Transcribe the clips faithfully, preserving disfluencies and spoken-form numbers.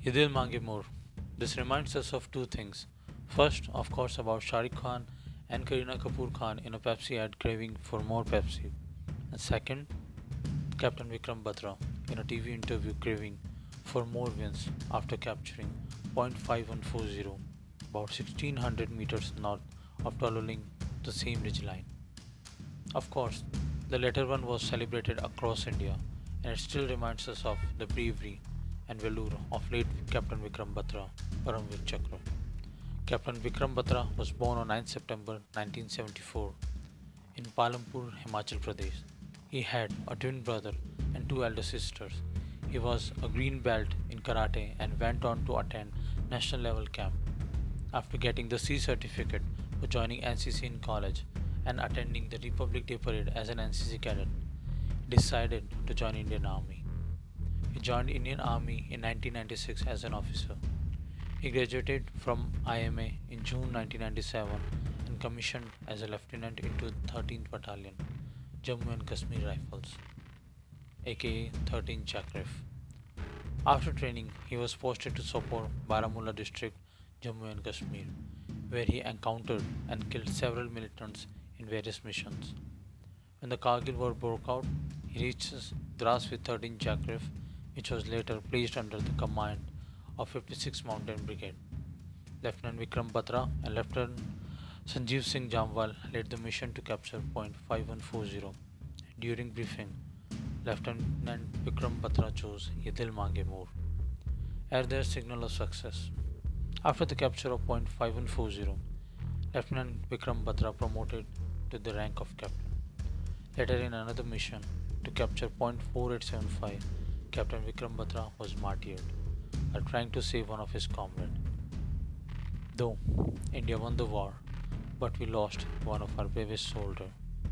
Ye Dil Mange More. This reminds us of two things. First, of course, about Shah Rukh Khan and Kareena Kapoor Khan in a Pepsi ad craving for more Pepsi. And second, Captain Vikram Batra in a T V interview craving for more wins after capturing point five one four zero, about sixteen hundred meters north of Tololing, the same ridgeline. Of course, the latter one was celebrated across India, and it still reminds us of the bravery and velour of late Captain Vikram Batra, Paramvir Chakra. Captain Vikram Batra was born on ninth September nineteen seventy-four in Palampur, Himachal Pradesh. He had a twin brother and two elder sisters. He was a green belt in karate and went on to attend national level camp. After getting the C certificate for joining N C C in college and attending the Republic Day parade as an N C C cadet, he decided to join Indian Army. He joined Indian Army in nineteen ninety-six as an officer. He graduated from I M A in June nineteen ninety-seven and commissioned as a lieutenant into thirteenth Battalion, Jammu and Kashmir Rifles, aka thirteenth Chakrif. After training, he was posted to Sopore, Baramulla district, Jammu and Kashmir, where he encountered and killed several militants in various missions. When the Kargil War broke out, he reached Dras with thirteenth Chakrif, which was later placed under the command of fifty-sixth Mountain Brigade. Lieutenant Vikram Batra and Lieutenant Sanjeev Singh Jamwal led the mission to capture point five one four zero. During briefing, Lieutenant Vikram Batra chose Ye Dil Mange More as their signal of success. After the capture of point five one four zero, Lieutenant Vikram Batra promoted to the rank of captain. Later in another mission to capture point four eight seven five, Captain Vikram Batra was martyred while trying to save one of his comrades. Though India won the war, but we lost one of our bravest soldiers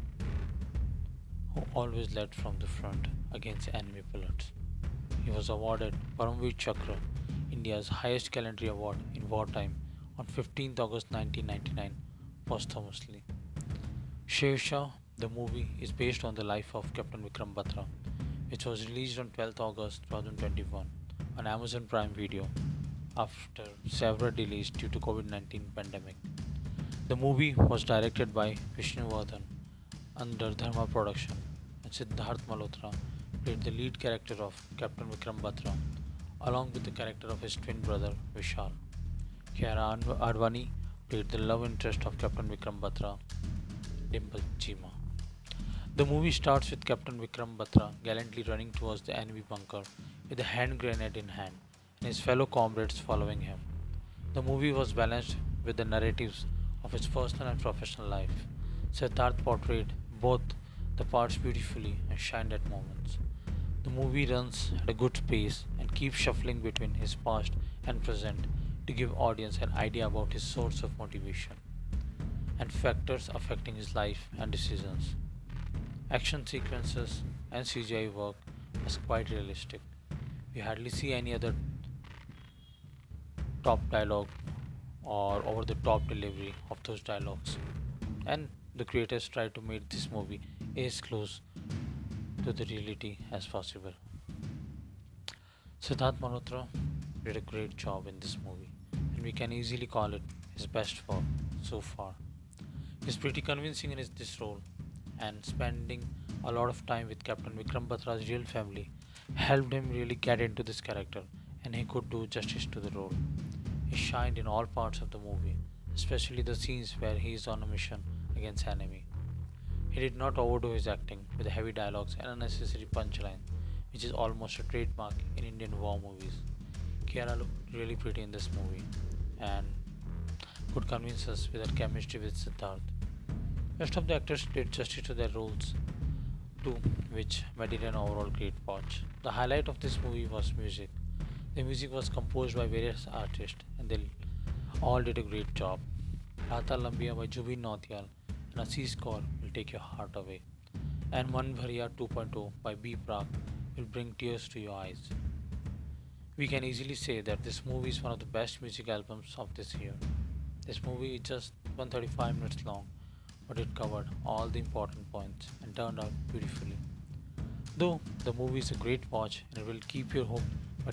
who always led from the front against enemy bullets. He was awarded Paramvir Chakra, India's highest gallantry award in wartime, on fifteenth August nineteen ninety-nine posthumously. Sher Shah, the movie, is based on the life of Captain Vikram Batra, which was released on twelfth August twenty twenty-one on Amazon Prime Video after several delays due to COVID nineteen pandemic. The movie was directed by Vishnu Vardhan under Dharma Production, and Siddharth Malhotra played the lead character of Captain Vikram Batra along with the character of his twin brother Vishal. Kiara Advani played the love interest of Captain Vikram Batra, Dimple Chima. The movie starts with Captain Vikram Batra gallantly running towards the enemy bunker with a hand grenade in hand and his fellow comrades following him. The movie was balanced with the narratives of his personal and professional life. Siddharth portrayed both the parts beautifully and shined at moments. The movie runs at a good pace and keeps shuffling between his past and present to give audience an idea about his source of motivation and factors affecting his life and decisions. Action sequences and C G I work was quite realistic. We hardly see any other top dialogue or over the top delivery of those dialogues. And the creators tried to make this movie as close to the reality as possible. Siddharth Malhotra did a great job in this movie, and we can easily call it his best work so far. He's pretty convincing in his, this role, and spending a lot of time with Captain Vikram Batra's real family helped him really get into this character, and he could do justice to the role. He shined in all parts of the movie, especially the scenes where he is on a mission against enemy. He did not overdo his acting with heavy dialogues and unnecessary punchlines, which is almost a trademark in Indian war movies. Kiara looked really pretty in this movie and could convince us with her chemistry with Siddharth. Rest of the actors did justice to their roles too, which made it an overall great watch. The highlight of this movie was music. The music was composed by various artists and they all did a great job. Rata Lambia by Jubin Nautiyal and Assis Kaur will take your heart away. And Man Bhariya 2.0 by B. Prak will bring tears to your eyes. We can easily say that this movie is one of the best music albums of this year. This movie is just one hundred thirty-five minutes long, but it covered all the important points and turned out beautifully. Though the movie is a great watch and it will keep you hooked, but it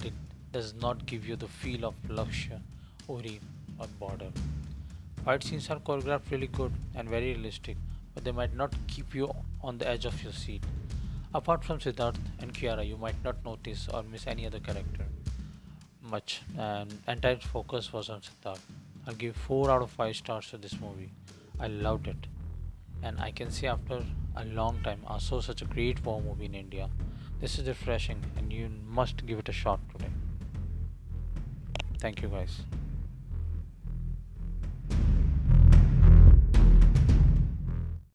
does not give you the feel of luxury, ori, or border. Fight scenes are choreographed really good and very realistic, but they might not keep you on the edge of your seat. Apart from Siddharth and Kiara, you might not notice or miss any other character much, and entire focus was on Siddharth. I'll give four out of five stars to this movie. I loved it, and I can say after a long time I saw such a great war movie in India. This is refreshing, and you must give it a shot today. Thank you, guys.